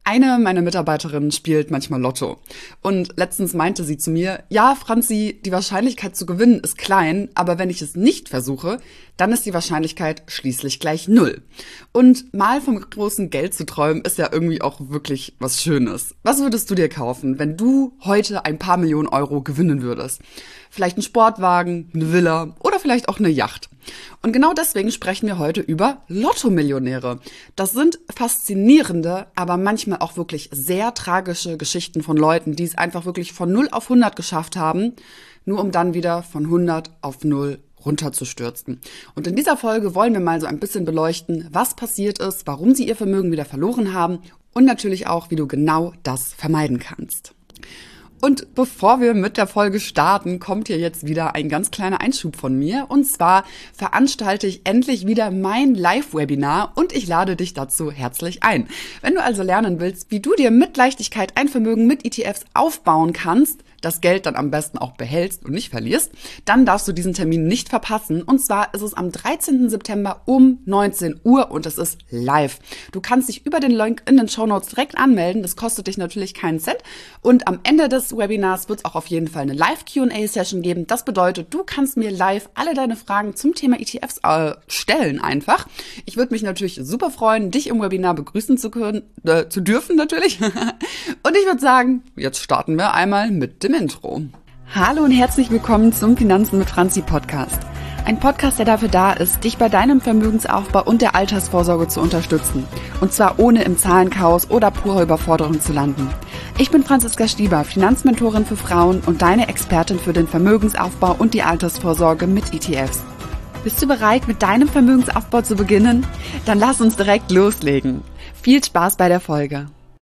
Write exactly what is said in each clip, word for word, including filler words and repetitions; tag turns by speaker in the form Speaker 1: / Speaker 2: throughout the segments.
Speaker 1: Eine meiner Mitarbeiterinnen spielt manchmal Lotto. Und letztens meinte sie zu mir, ja, Franzi, die Wahrscheinlichkeit zu gewinnen ist klein, aber wenn ich es nicht versuche, dann ist die Wahrscheinlichkeit schließlich gleich null. Und mal vom großen Geld zu träumen, ist ja irgendwie auch wirklich was Schönes. Was würdest du dir kaufen, wenn du heute ein paar Millionen Euro gewinnen würdest? Vielleicht ein Sportwagen, eine Villa oder vielleicht auch eine Yacht. Und genau deswegen sprechen wir heute über Lotto-Millionäre. Das sind faszinierende, aber manchmal auch wirklich sehr tragische Geschichten von Leuten, die es einfach wirklich von null auf hundert geschafft haben, nur um dann wieder von hundert auf null runterzustürzen. Und in dieser Folge wollen wir mal so ein bisschen beleuchten, was passiert ist, warum sie ihr Vermögen wieder verloren haben und natürlich auch, wie du genau das vermeiden kannst. Und bevor wir mit der Folge starten, kommt hier jetzt wieder ein ganz kleiner Einschub von mir. Und zwar veranstalte ich endlich wieder mein Live-Webinar und ich lade dich dazu herzlich ein. Wenn du also lernen willst, wie du dir mit Leichtigkeit ein Vermögen mit E T Fs aufbauen kannst, das Geld dann am besten auch behältst und nicht verlierst, dann darfst du diesen Termin nicht verpassen. Und zwar ist es am dreizehnten September um neunzehn Uhr und es ist live. Du kannst dich über den Link in den Shownotes direkt anmelden. Das kostet dich natürlich keinen Cent. Und am Ende des Webinars wird es auch auf jeden Fall eine Live-Q und A-Session geben. Das bedeutet, du kannst mir live alle deine Fragen zum Thema E T Fs äh, stellen einfach. Ich würde mich natürlich super freuen, dich im Webinar begrüßen zu können, äh, zu dürfen natürlich. Und ich würde sagen, jetzt starten wir einmal mit dem Intro. Hallo und herzlich willkommen zum Finanzen mit Franzi Podcast. Ein Podcast, der dafür da ist, dich bei deinem Vermögensaufbau und der Altersvorsorge zu unterstützen. Und zwar ohne im Zahlenchaos oder purer Überforderung zu landen. Ich bin Franziska Stieber, Finanzmentorin für Frauen und deine Expertin für den Vermögensaufbau und die Altersvorsorge mit E T Fs. Bist du bereit, mit deinem Vermögensaufbau zu beginnen? Dann lass uns direkt loslegen. Viel Spaß bei der Folge.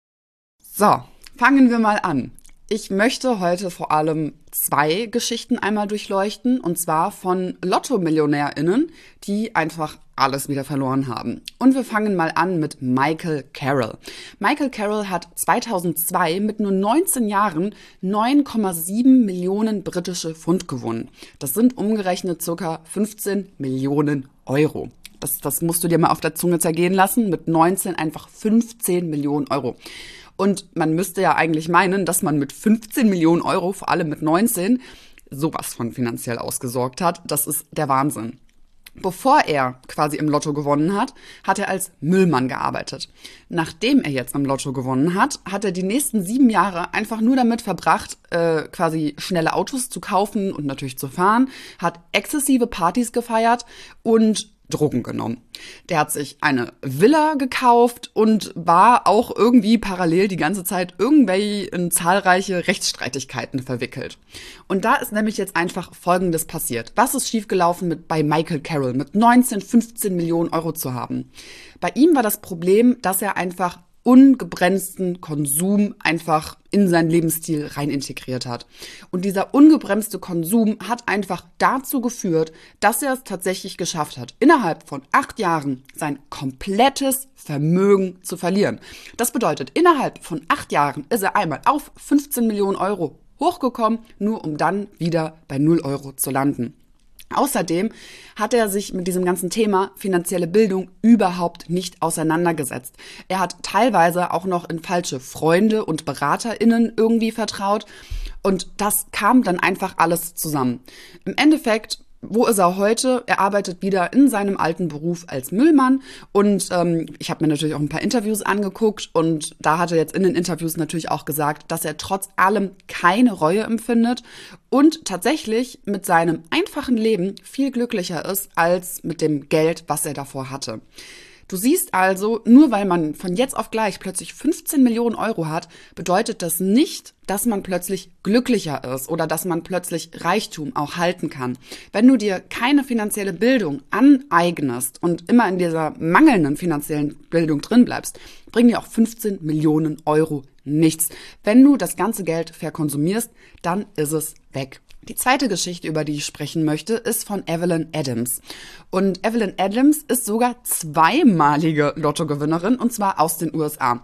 Speaker 1: So, fangen wir mal an. Ich möchte heute vor allem zwei Geschichten einmal durchleuchten, und zwar von Lotto-MillionärInnen, die einfach alles wieder verloren haben. Und wir fangen mal an mit Michael Carroll. Michael Carroll hat zweitausendzwei mit nur neunzehn Jahren neun Komma sieben Millionen britische Pfund gewonnen. Das sind umgerechnet ca. fünfzehn Millionen Euro. Das, das musst du dir mal auf der Zunge zergehen lassen. Mit neunzehn einfach fünfzehn Millionen Euro. Und man müsste ja eigentlich meinen, dass man mit fünfzehn Millionen Euro, vor allem mit neunzehn, sowas von finanziell ausgesorgt hat. Das ist der Wahnsinn. Bevor er quasi im Lotto gewonnen hat, hat er als Müllmann gearbeitet. Nachdem er jetzt im Lotto gewonnen hat, hat er die nächsten sieben Jahre einfach nur damit verbracht, äh, quasi schnelle Autos zu kaufen und natürlich zu fahren, hat exzessive Partys gefeiert und Drogen genommen. Der hat sich eine Villa gekauft und war auch irgendwie parallel die ganze Zeit irgendwie in zahlreiche Rechtsstreitigkeiten verwickelt. Und da ist nämlich jetzt einfach Folgendes passiert. Was ist schiefgelaufen mit bei Michael Carroll mit neunzehn, fünfzehn Millionen Euro zu haben? Bei ihm war das Problem, dass er einfach ungebremsten Konsum einfach in seinen Lebensstil rein integriert hat. Und dieser ungebremste Konsum hat einfach dazu geführt, dass er es tatsächlich geschafft hat, innerhalb von acht Jahren sein komplettes Vermögen zu verlieren. Das bedeutet, innerhalb von acht Jahren ist er einmal auf fünfzehn Millionen Euro hochgekommen, nur um dann wieder bei null Euro zu landen. Außerdem hat er sich mit diesem ganzen Thema finanzielle Bildung überhaupt nicht auseinandergesetzt. Er hat teilweise auch noch in falsche Freunde und BeraterInnen irgendwie vertraut und das kam dann einfach alles zusammen. Im Endeffekt, wo ist er heute? Er arbeitet wieder in seinem alten Beruf als Müllmann und ähm, ich habe mir natürlich auch ein paar Interviews angeguckt und da hat er jetzt in den Interviews natürlich auch gesagt, dass er trotz allem keine Reue empfindet und tatsächlich mit seinem einfachen Leben viel glücklicher ist als mit dem Geld, was er davor hatte. Du siehst also, nur weil man von jetzt auf gleich plötzlich fünfzehn Millionen Euro hat, bedeutet das nicht, dass man plötzlich glücklicher ist oder dass man plötzlich Reichtum auch halten kann. Wenn du dir keine finanzielle Bildung aneignest und immer in dieser mangelnden finanziellen Bildung drin bleibst, bringen dir auch fünfzehn Millionen Euro nichts. Wenn du das ganze Geld verkonsumierst, dann ist es weg. Die zweite Geschichte, über die ich sprechen möchte, ist von Evelyn Adams. Und Evelyn Adams ist sogar zweimalige Lottogewinnerin, und zwar aus den U S A.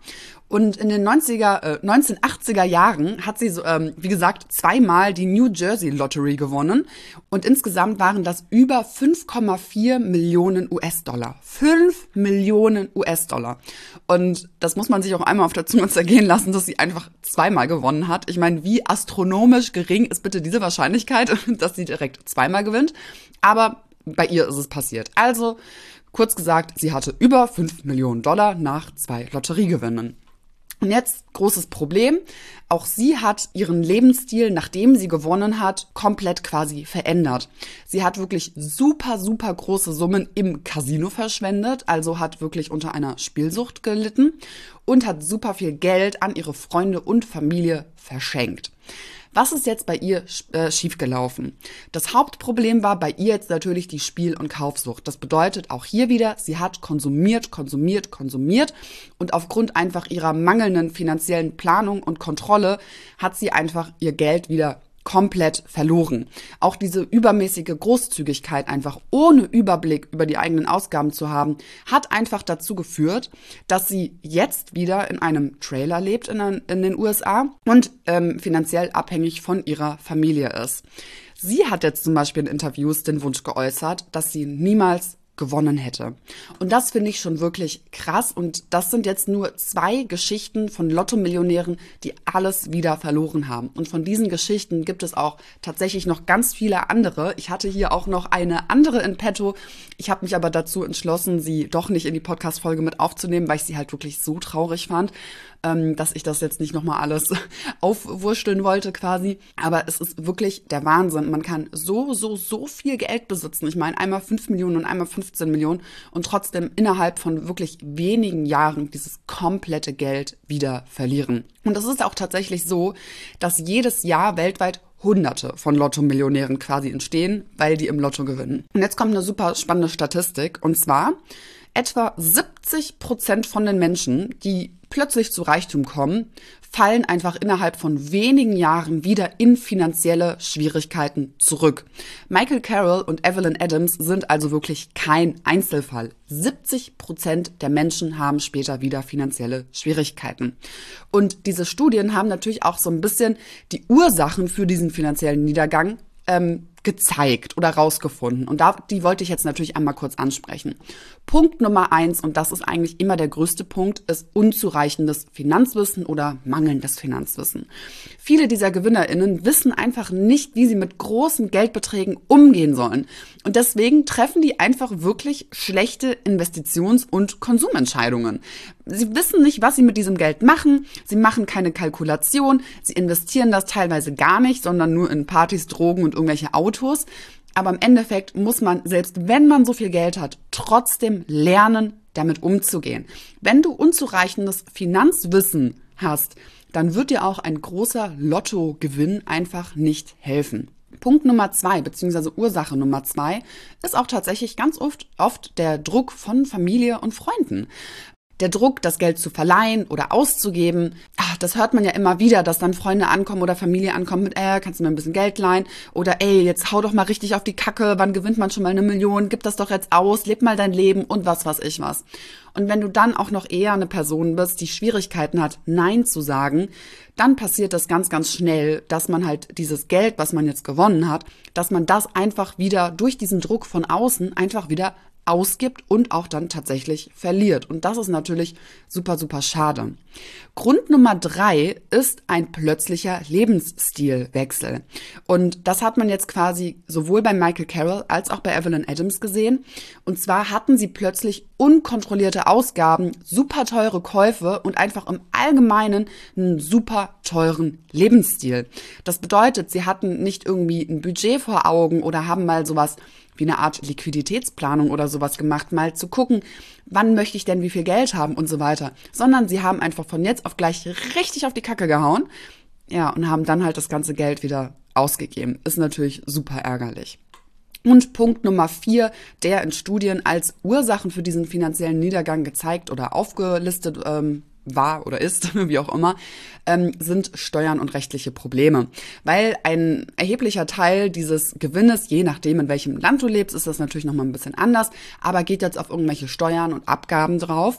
Speaker 1: Und in den neunziger, äh, neunzehnhundertachtziger Jahren hat sie, so, ähm, wie gesagt, zweimal die New Jersey Lottery gewonnen. Und insgesamt waren das über fünf Komma vier Millionen U S-Dollar. fünf Millionen U S-Dollar. Und das muss man sich auch einmal auf der Zunge zergehen lassen, dass sie einfach zweimal gewonnen hat. Ich meine, wie astronomisch gering ist bitte diese Wahrscheinlichkeit, dass sie direkt zweimal gewinnt. Aber bei ihr ist es passiert. Also, kurz gesagt, sie hatte über fünf Millionen Dollar nach zwei Lotteriegewinnen. Und jetzt großes Problem. Auch sie hat ihren Lebensstil, nachdem sie gewonnen hat, komplett quasi verändert. Sie hat wirklich super, super große Summen im Casino verschwendet, also hat wirklich unter einer Spielsucht gelitten und hat super viel Geld an ihre Freunde und Familie verschenkt. Was ist jetzt bei ihr äh, schiefgelaufen? Das Hauptproblem war bei ihr jetzt natürlich die Spiel- und Kaufsucht. Das bedeutet auch hier wieder, sie hat konsumiert, konsumiert, konsumiert und aufgrund einfach ihrer mangelnden finanziellen Planung und Kontrolle hat sie einfach ihr Geld wieder komplett verloren. Auch diese übermäßige Großzügigkeit, einfach ohne Überblick über die eigenen Ausgaben zu haben, hat einfach dazu geführt, dass sie jetzt wieder in einem Trailer lebt in, in den U S A und ähm, finanziell abhängig von ihrer Familie ist. Sie hat jetzt zum Beispiel in Interviews den Wunsch geäußert, dass sie niemals gewonnen hätte. Und das finde ich schon wirklich krass. Und das sind jetzt nur zwei Geschichten von Lotto-Millionären, die alles wieder verloren haben. Und von diesen Geschichten gibt es auch tatsächlich noch ganz viele andere. Ich hatte hier auch noch eine andere in petto. Ich habe mich aber dazu entschlossen, sie doch nicht in die Podcast-Folge mit aufzunehmen, weil ich sie halt wirklich so traurig fand, ähm, dass ich das jetzt nicht nochmal alles aufwursteln wollte quasi. Aber es ist wirklich der Wahnsinn. Man kann so, so, so viel Geld besitzen. Ich meine, einmal fünf Millionen und einmal fünfzehn Millionen und trotzdem innerhalb von wirklich wenigen Jahren dieses komplette Geld wieder verlieren. Und es ist auch tatsächlich so, dass jedes Jahr weltweit Hunderte von Lotto-Millionären quasi entstehen, weil die im Lotto gewinnen. Und jetzt kommt eine super spannende Statistik. Und zwar etwa siebzig Prozent von den Menschen, die plötzlich zu Reichtum kommen, fallen einfach innerhalb von wenigen Jahren wieder in finanzielle Schwierigkeiten zurück. Michael Carroll und Evelyn Adams sind also wirklich kein Einzelfall. siebzig Prozent der Menschen haben später wieder finanzielle Schwierigkeiten. Und diese Studien haben natürlich auch so ein bisschen die Ursachen für diesen finanziellen Niedergang ähm, gezeigt oder rausgefunden. Und da, die wollte ich jetzt natürlich einmal kurz ansprechen. Punkt Nummer eins, und das ist eigentlich immer der größte Punkt, ist unzureichendes Finanzwissen oder mangelndes Finanzwissen. Viele dieser GewinnerInnen wissen einfach nicht, wie sie mit großen Geldbeträgen umgehen sollen. Und deswegen treffen die einfach wirklich schlechte Investitions- und Konsumentscheidungen. Sie wissen nicht, was sie mit diesem Geld machen. Sie machen keine Kalkulation. Sie investieren das teilweise gar nicht, sondern nur in Partys, Drogen und irgendwelche Autos. Aber im Endeffekt muss man, selbst wenn man so viel Geld hat, trotzdem lernen, damit umzugehen. Wenn du unzureichendes Finanzwissen hast, dann wird dir auch ein großer Lottogewinn einfach nicht helfen. Punkt Nummer zwei, beziehungsweise Ursache Nummer zwei, ist auch tatsächlich ganz oft, oft der Druck von Familie und Freunden. Der Druck, das Geld zu verleihen oder auszugeben, ach, das hört man ja immer wieder, dass dann Freunde ankommen oder Familie ankommen mit, äh, kannst du mir ein bisschen Geld leihen? Oder ey, jetzt hau doch mal richtig auf die Kacke, wann gewinnt man schon mal eine Million? Gib das doch jetzt aus, leb mal dein Leben und was weiß ich was. Und wenn du dann auch noch eher eine Person bist, die Schwierigkeiten hat, Nein zu sagen, dann passiert das ganz, ganz schnell, dass man halt dieses Geld, was man jetzt gewonnen hat, dass man das einfach wieder durch diesen Druck von außen einfach wieder ausgibt und auch dann tatsächlich verliert. Und das ist natürlich super, super schade. Grund Nummer drei ist ein plötzlicher Lebensstilwechsel. Und das hat man jetzt quasi sowohl bei Michael Carroll als auch bei Evelyn Adams gesehen. Und zwar hatten sie plötzlich unkontrollierte Ausgaben, super teure Käufe und einfach im Allgemeinen einen super teuren Lebensstil. Das bedeutet, sie hatten nicht irgendwie ein Budget vor Augen oder haben mal sowas wie eine Art Liquiditätsplanung oder sowas gemacht, mal zu gucken, wann möchte ich denn wie viel Geld haben und so weiter. Sondern sie haben einfach von jetzt auf gleich richtig auf die Kacke gehauen, ja, und haben dann halt das ganze Geld wieder ausgegeben. Ist natürlich super ärgerlich. Und Punkt Nummer vier, der in Studien als Ursachen für diesen finanziellen Niedergang gezeigt oder aufgelistet ähm, war oder ist, wie auch immer, ähm, sind Steuern und rechtliche Probleme. Weil ein erheblicher Teil dieses Gewinnes, je nachdem in welchem Land du lebst, ist das natürlich nochmal ein bisschen anders, aber geht jetzt auf irgendwelche Steuern und Abgaben drauf.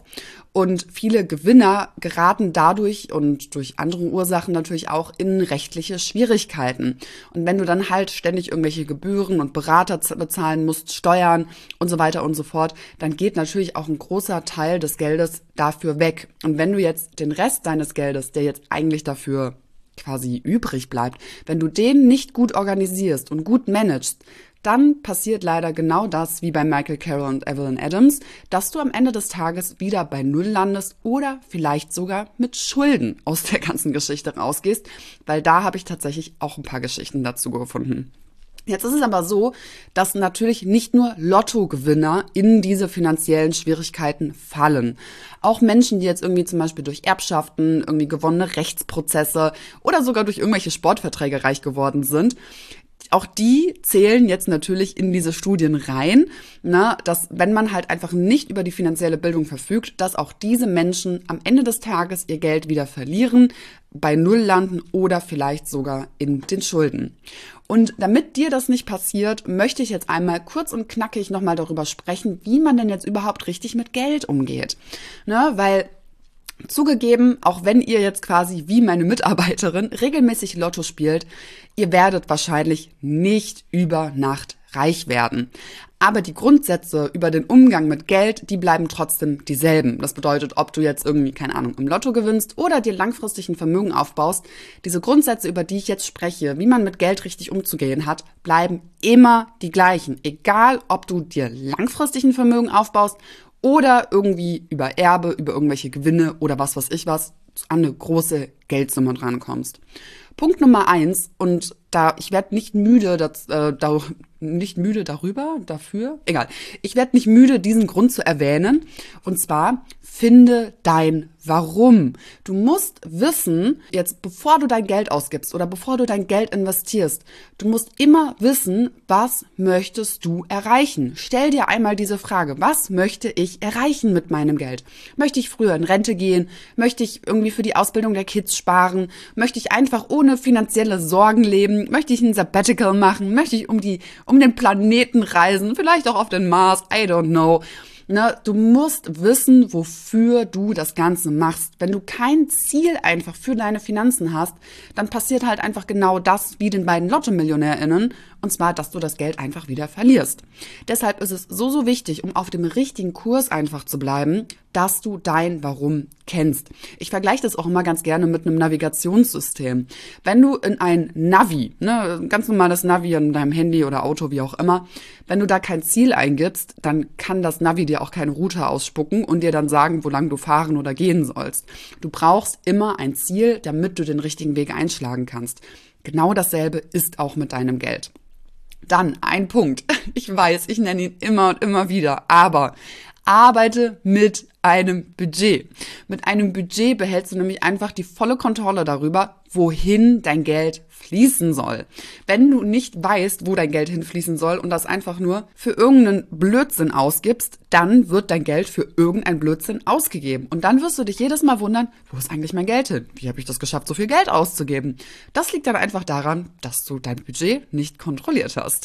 Speaker 1: Und viele Gewinner geraten dadurch und durch andere Ursachen natürlich auch in rechtliche Schwierigkeiten. Und wenn du dann halt ständig irgendwelche Gebühren und Berater bezahlen musst, Steuern und so weiter und so fort, dann geht natürlich auch ein großer Teil des Geldes dafür weg. Und wenn du jetzt den Rest deines Geldes, der jetzt eigentlich dafür quasi übrig bleibt, wenn du den nicht gut organisierst und gut managst, dann passiert leider genau das wie bei Michael Carroll und Evelyn Adams, dass du am Ende des Tages wieder bei Null landest oder vielleicht sogar mit Schulden aus der ganzen Geschichte rausgehst, weil da habe ich tatsächlich auch ein paar Geschichten dazu gefunden. Jetzt ist es aber so, dass natürlich nicht nur Lottogewinner in diese finanziellen Schwierigkeiten fallen. Auch Menschen, die jetzt irgendwie zum Beispiel durch Erbschaften, irgendwie gewonnene Rechtsprozesse oder sogar durch irgendwelche Sportverträge reich geworden sind, auch die zählen jetzt natürlich in diese Studien rein, na, dass wenn man halt einfach nicht über die finanzielle Bildung verfügt, dass auch diese Menschen am Ende des Tages ihr Geld wieder verlieren, bei Null landen oder vielleicht sogar in den Schulden. Und damit dir das nicht passiert, möchte ich jetzt einmal kurz und knackig nochmal darüber sprechen, wie man denn jetzt überhaupt richtig mit Geld umgeht. Ne, weil zugegeben, auch wenn ihr jetzt quasi wie meine Mitarbeiterin regelmäßig Lotto spielt, ihr werdet wahrscheinlich nicht über Nacht reich werden. Aber die Grundsätze über den Umgang mit Geld, die bleiben trotzdem dieselben. Das bedeutet, ob du jetzt irgendwie, keine Ahnung, im Lotto gewinnst oder dir langfristig ein Vermögen aufbaust, diese Grundsätze, über die ich jetzt spreche, wie man mit Geld richtig umzugehen hat, bleiben immer die gleichen. Egal, ob du dir langfristig ein Vermögen aufbaust oder irgendwie über Erbe, über irgendwelche Gewinne oder was weiß ich was, an eine große Geldsumme drankommst. Punkt Nummer eins, und da ich werde nicht müde, das, äh, da, nicht müde darüber, dafür, egal. Ich werde nicht müde, diesen Grund zu erwähnen. Und zwar, finde dein Warum. Du musst wissen, jetzt bevor du dein Geld ausgibst oder bevor du dein Geld investierst, du musst immer wissen, was möchtest du erreichen? Stell dir einmal diese Frage, was möchte ich erreichen mit meinem Geld? Möchte ich früher in Rente gehen? Möchte ich irgendwie für die Ausbildung der Kids sparen? Möchte ich einfach ohne finanzielle Sorgen leben? Möchte ich ein Sabbatical machen? Möchte ich um die, um den Planeten reisen? Vielleicht auch auf den Mars? I don't know. Ne, du musst wissen, wofür du das Ganze machst. Wenn du kein Ziel einfach für deine Finanzen hast, dann passiert halt einfach genau das wie den beiden Lotto-MillionärInnen, und zwar, dass du das Geld einfach wieder verlierst. Deshalb ist es so, so wichtig, um auf dem richtigen Kurs einfach zu bleiben, dass du dein Warum kennst. Ich vergleiche das auch immer ganz gerne mit einem Navigationssystem. Wenn du in ein Navi, ne, ein ganz normales Navi in deinem Handy oder Auto, wie auch immer, wenn du da kein Ziel eingibst, dann kann das Navi dir auch keine Route ausspucken und dir dann sagen, wo lang du fahren oder gehen sollst. Du brauchst immer ein Ziel, damit du den richtigen Weg einschlagen kannst. Genau dasselbe ist auch mit deinem Geld. Dann ein Punkt. Ich weiß, ich nenne ihn immer und immer wieder, aber arbeite mit einem Budget. Mit einem Budget behältst du nämlich einfach die volle Kontrolle darüber, wohin dein Geld fließen soll. Wenn du nicht weißt, wo dein Geld hinfließen soll und das einfach nur für irgendeinen Blödsinn ausgibst, dann wird dein Geld für irgendeinen Blödsinn ausgegeben. Und dann wirst du dich jedes Mal wundern, wo ist eigentlich mein Geld hin? Wie habe ich das geschafft, so viel Geld auszugeben? Das liegt dann einfach daran, dass du dein Budget nicht kontrolliert hast.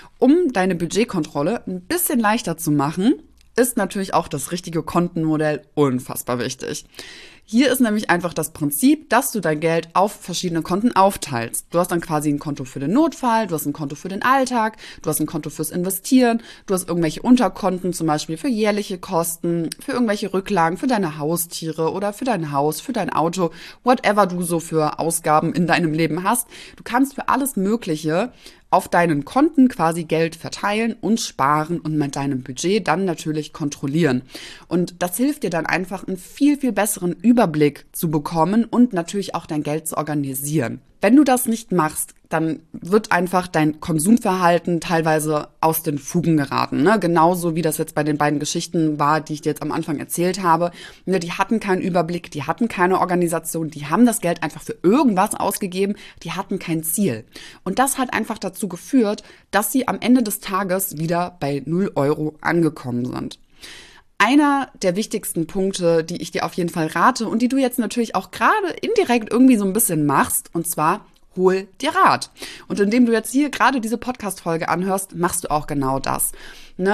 Speaker 1: Um deine Budgetkontrolle ein bisschen leichter zu machen, ist natürlich auch das richtige Kontenmodell unfassbar wichtig. Hier ist nämlich einfach das Prinzip, dass du dein Geld auf verschiedene Konten aufteilst. Du hast dann quasi ein Konto für den Notfall, du hast ein Konto für den Alltag, du hast ein Konto fürs Investieren, du hast irgendwelche Unterkonten, zum Beispiel für jährliche Kosten, für irgendwelche Rücklagen, für deine Haustiere oder für dein Haus, für dein Auto, whatever du so für Ausgaben in deinem Leben hast. Du kannst für alles Mögliche auf deinen Konten quasi Geld verteilen und sparen und mit deinem Budget dann natürlich kontrollieren. Und das hilft dir dann einfach, einen viel, viel besseren Überblick zu bekommen und natürlich auch dein Geld zu organisieren. Wenn du das nicht machst, dann wird einfach dein Konsumverhalten teilweise aus den Fugen geraten. Ne? Genauso wie das jetzt bei den beiden Geschichten war, die ich dir jetzt am Anfang erzählt habe. Ne, die hatten keinen Überblick, die hatten keine Organisation, die haben das Geld einfach für irgendwas ausgegeben, die hatten kein Ziel. Und das hat einfach dazu geführt, dass sie am Ende des Tages wieder bei null Euro angekommen sind. Einer der wichtigsten Punkte, die ich dir auf jeden Fall rate und die du jetzt natürlich auch gerade indirekt irgendwie so ein bisschen machst, und zwar hol dir Rat. Und indem du jetzt hier gerade diese Podcast-Folge anhörst, machst du auch genau das. Ne?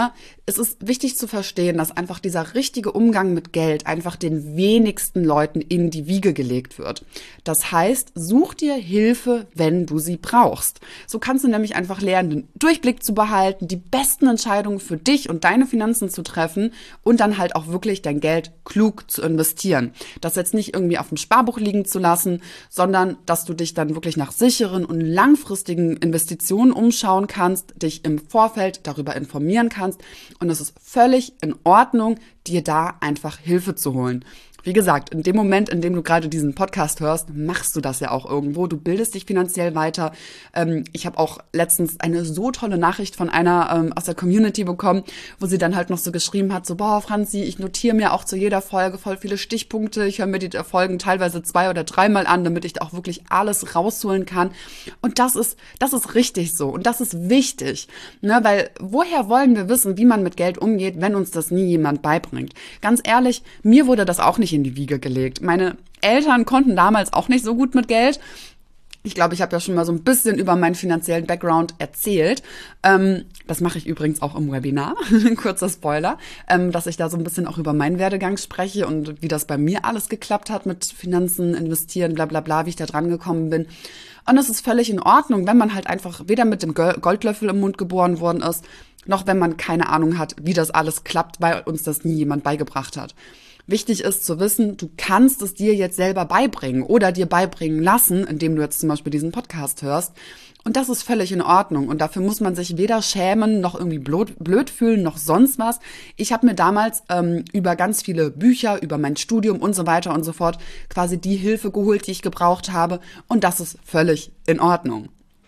Speaker 1: Es ist wichtig zu verstehen, dass einfach dieser richtige Umgang mit Geld einfach den wenigsten Leuten in die Wiege gelegt wird. Das heißt, such dir Hilfe, wenn du sie brauchst. So kannst du nämlich einfach lernen, den Durchblick zu behalten, die besten Entscheidungen für dich und deine Finanzen zu treffen und dann halt auch wirklich dein Geld klug zu investieren. Das jetzt nicht irgendwie auf dem Sparbuch liegen zu lassen, sondern dass du dich dann wirklich nach sicheren und langfristigen Investitionen umschauen kannst, dich im Vorfeld darüber informieren kannst. Und es ist völlig in Ordnung, dir da einfach Hilfe zu holen. Wie gesagt, in dem Moment, in dem du gerade diesen Podcast hörst, machst du das ja auch irgendwo. Du bildest dich finanziell weiter. Ähm, ich habe auch letztens eine so tolle Nachricht von einer ähm, aus der Community bekommen, wo sie dann halt noch so geschrieben hat, so, boah, Franzi, ich notiere mir auch zu jeder Folge voll viele Stichpunkte. Ich höre mir die Folgen teilweise zwei oder dreimal an, damit ich da auch wirklich alles rausholen kann. Und das ist, das ist richtig so. Und das ist wichtig, ne? Weil woher wollen wir wissen, wie man mit Geld umgeht, wenn uns das nie jemand beibringt? Ganz ehrlich, mir wurde das auch nicht in die Wiege gelegt. Meine Eltern konnten damals auch nicht so gut mit Geld. Ich glaube, ich habe ja schon mal so ein bisschen über meinen finanziellen Background erzählt. Ähm, das mache ich übrigens auch im Webinar, ein kurzer Spoiler, ähm, dass ich da so ein bisschen auch über meinen Werdegang spreche und wie das bei mir alles geklappt hat mit Finanzen, Investieren, bla bla bla, wie ich da dran gekommen bin. Und es ist völlig in Ordnung, wenn man halt einfach weder mit dem Goldlöffel im Mund geboren worden ist, noch wenn man keine Ahnung hat, wie das alles klappt, weil uns das nie jemand beigebracht hat. Wichtig ist zu wissen, du kannst es dir jetzt selber beibringen oder dir beibringen lassen, indem du jetzt zum Beispiel diesen Podcast hörst. Und das ist völlig in Ordnung. Und dafür muss man sich weder schämen, noch irgendwie blöd, blöd fühlen, noch sonst was. Ich habe mir damals ähm, über ganz viele Bücher, über mein Studium und so weiter und so fort quasi die Hilfe geholt, die ich gebraucht habe. Und das ist völlig in Ordnung.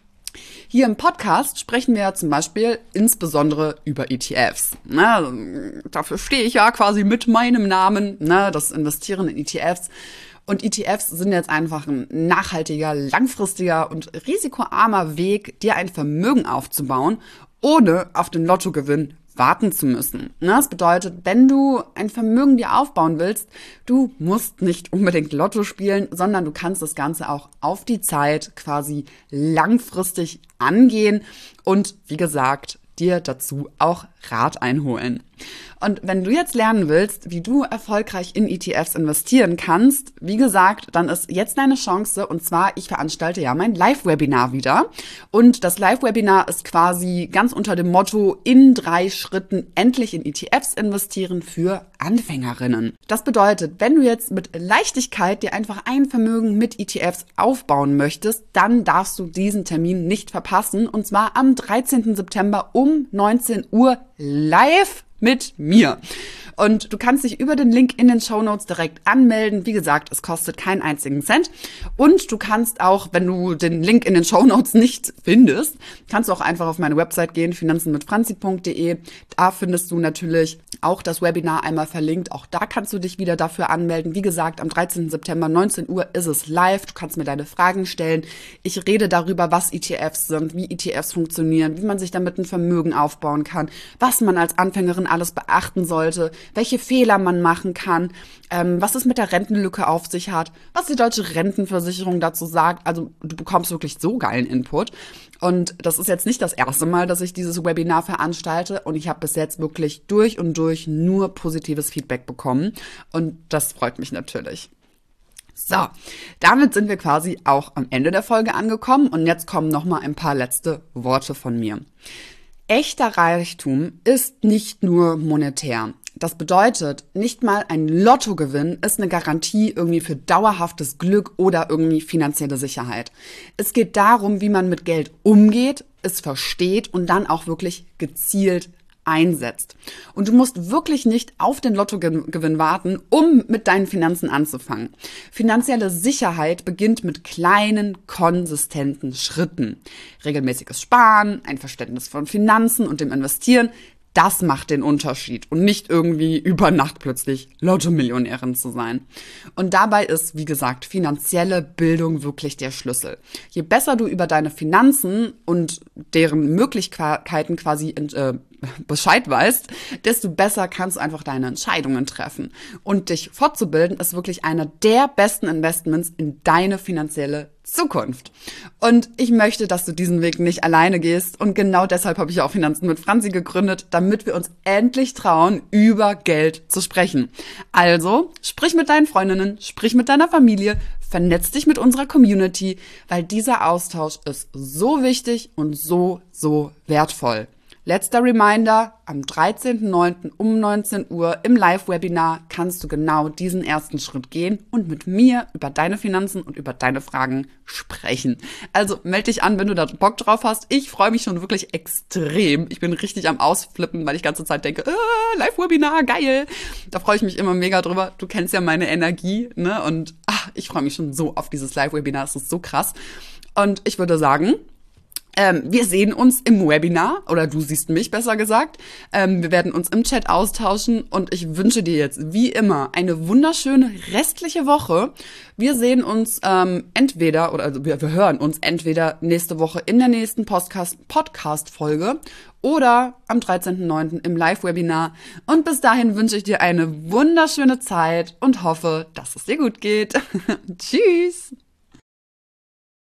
Speaker 1: Hier im Podcast sprechen wir zum Beispiel insbesondere über E T Fs. Na, dafür stehe ich ja quasi mit meinem Namen, na, das Investieren in E T Fs. Und E T Fs sind jetzt einfach ein nachhaltiger, langfristiger und risikoarmer Weg, dir ein Vermögen aufzubauen, ohne auf den Lottogewinn warten zu müssen. Das bedeutet, wenn du ein Vermögen dir aufbauen willst, du musst nicht unbedingt Lotto spielen, sondern du kannst das Ganze auch auf die Zeit quasi langfristig angehen und wie gesagt, dir dazu auch Rat einholen. Und wenn du jetzt lernen willst, wie du erfolgreich in E T Fs investieren kannst, wie gesagt, dann ist jetzt deine Chance. Und zwar, ich veranstalte ja mein Live-Webinar wieder. Und das Live-Webinar ist quasi ganz unter dem Motto, in drei Schritten endlich in E T Fs investieren für Anfängerinnen. Das bedeutet, wenn du jetzt mit Leichtigkeit dir einfach ein Vermögen mit E T Fs aufbauen möchtest, dann darfst du diesen Termin nicht verpassen. Und zwar am dreizehnten September um neunzehn Uhr live mit mir. Und du kannst dich über den Link in den Shownotes direkt anmelden. Wie gesagt, es kostet keinen einzigen Cent. Und du kannst auch, wenn du den Link in den Shownotes nicht findest, kannst du auch einfach auf meine Website gehen, finanzen mit franzi punkt de. Da findest du natürlich auch das Webinar einmal verlinkt. Auch da kannst du dich wieder dafür anmelden. Wie gesagt, am dreizehnten September neunzehn Uhr ist es live. Du kannst mir deine Fragen stellen. Ich rede darüber, was E T Fs sind, wie E T Fs funktionieren, wie man sich damit ein Vermögen aufbauen kann, was man als Anfängerin alles beachten sollte, welche Fehler man machen kann, ähm, was es mit der Rentenlücke auf sich hat, was die deutsche Rentenversicherung dazu sagt. Also du bekommst wirklich so geilen Input. Und das ist jetzt nicht das erste Mal, dass ich dieses Webinar veranstalte. Und ich habe bis jetzt wirklich durch und durch nur positives Feedback bekommen. Und das freut mich natürlich. So, damit sind wir quasi auch am Ende der Folge angekommen. Und jetzt kommen noch mal ein paar letzte Worte von mir. Echter Reichtum ist nicht nur monetär. Das bedeutet, nicht mal ein Lottogewinn ist eine Garantie irgendwie für dauerhaftes Glück oder irgendwie finanzielle Sicherheit. Es geht darum, wie man mit Geld umgeht, es versteht und dann auch wirklich gezielt einsetzt. Und du musst wirklich nicht auf den Lottogewinn warten, um mit deinen Finanzen anzufangen. Finanzielle Sicherheit beginnt mit kleinen, konsistenten Schritten. Regelmäßiges Sparen, ein Verständnis von Finanzen und dem Investieren, das macht den Unterschied und nicht irgendwie über Nacht plötzlich Lotto-Millionärin zu sein. Und dabei ist, wie gesagt, finanzielle Bildung wirklich der Schlüssel. Je besser du über deine Finanzen und deren Möglichkeiten quasi äh, Bescheid weißt, desto besser kannst du einfach deine Entscheidungen treffen. Und dich fortzubilden ist wirklich einer der besten Investments in deine finanzielle Zukunft. Und ich möchte, dass du diesen Weg nicht alleine gehst. Und genau deshalb habe ich auch Finanzen mit Franzi gegründet, damit wir uns endlich trauen, über Geld zu sprechen. Also, sprich mit deinen Freundinnen, sprich mit deiner Familie, vernetz dich mit unserer Community, weil dieser Austausch ist so wichtig und so, so wertvoll. Letzter Reminder, am dreizehnten neunten um neunzehn Uhr im Live-Webinar kannst du genau diesen ersten Schritt gehen und mit mir über deine Finanzen und über deine Fragen sprechen. Also melde dich an, wenn du da Bock drauf hast. Ich freue mich schon wirklich extrem. Ich bin richtig am Ausflippen, weil ich die ganze Zeit denke, äh, Live-Webinar, geil. Da freue ich mich immer mega drüber. Du kennst ja meine Energie, ne? Und ach, ich freue mich schon so auf dieses Live-Webinar. Es ist so krass. Und ich würde sagen, Ähm, wir sehen uns im Webinar, oder du siehst mich besser gesagt. Ähm, wir werden uns im Chat austauschen und ich wünsche dir jetzt wie immer eine wunderschöne restliche Woche. Wir sehen uns ähm, entweder, oder also wir, wir hören uns entweder nächste Woche in der nächsten Podcast, Podcast-Folge oder am dreizehnten neunten im Live-Webinar. Und bis dahin wünsche ich dir eine wunderschöne Zeit und hoffe, dass es dir gut geht. Tschüss!